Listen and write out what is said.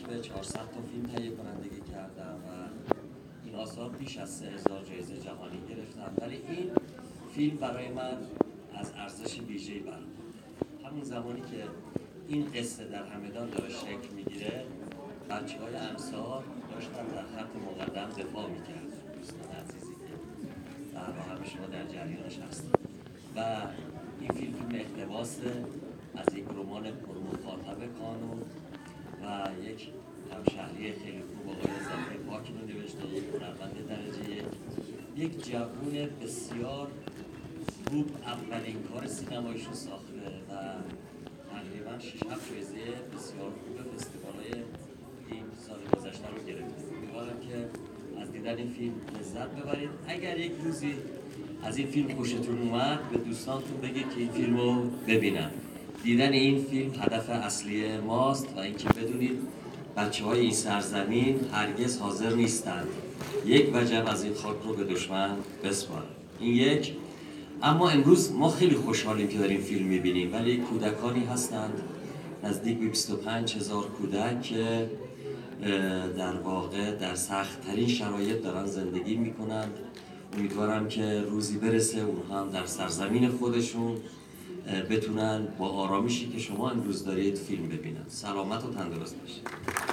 به 400 تا فیلم تهیه کنندگی کردم و این آثار بیش از 3000 جایزه جهانی گرفتم، ولی این فیلم برای من از ارزش ویژه‌ای برخورد. همون زمانی که این قصه در همدان داره شکل میگیره، بچه‌های انصار داشتن در خط مقدم دفاع میکردن. دوستان عزیزی که در همه شما در جریانش هستید و این فیلم اقتباسه از یک رمان پرمخاطب کانون و یک همشهری خیلی خوب آقای ظفر پاکی رو نوشته، یک هنرمند درجه یک جوون بسیار خوب اولین کار سینماییش رو ساخته و تقریبا 6-7 جایزه بسیار خوب فستیوال‌های این سال گذشته رو گرفته. امیدوارم که از دیدن این فیلم لذت ببرید. اگر یک روزی از این فیلم خوشتون اومد به دوستانتون بگید که این فیلم رو ببینن. دیدن این فیلم هدف اصلی ماست و اینکه بدونید بچه‌های این سرزمین هرگز حاضر نیستند یک وجب از این خاک رو به دشمن بسپارن. این یک. اما امروز ما خیلی خوشحالیم که داریم فیلم می‌بینیم، ولی کودکانی هستند نزدیک به 25000 کودک که در واقع در سخت‌ترین شرایط دارن زندگی می‌کنند. امیدوارم که روزی برسه اونها هم در سرزمین خودشون بتونن با آرامشی که شما امروز دارید فیلم ببینن. سلامت و تندرست باشید.